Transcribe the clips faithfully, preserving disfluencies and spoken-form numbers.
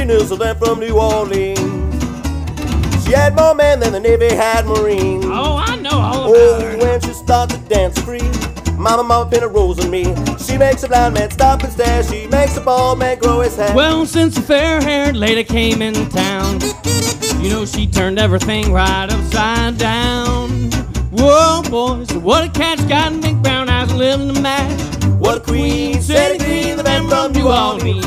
Green is a man from New Orleans. She had more men than the Navy had Marines. Oh, I know all about Oh, her. when she starts to dance free, Mama, mama, pin a rose on me. She makes a blind man stop and stare. She makes a bald man grow his hair. Well, since a fair-haired lady came in town, you know she turned everything right upside down. Whoa, boys, what a cat's got in big brown eyes and living to match. What a queen, Sadie Green, the man from New Orleans.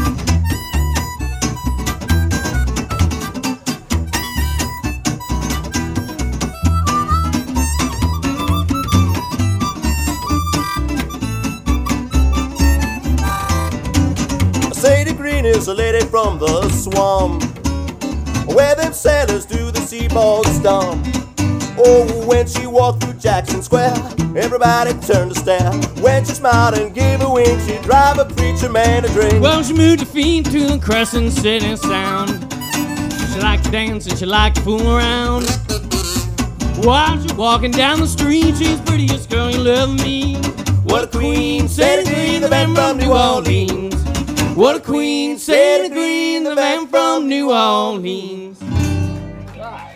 Sadie Green is a lady from the swamp, where them sailors do the seaboard stomp. Oh, when she walked through Jackson Square, everybody turned to stare. When she smiled and gave a wink, she'd drive a preacher man a drink. Well, she moved her feet to the Crescent City sound. She liked to dance and she liked to fool around. While she's walking down the street, she's the prettiest girl you'll ever meet. What a queen, Sadie Green, the man from New Orleans. What a queen, Sadie Green, the man from New Orleans. God.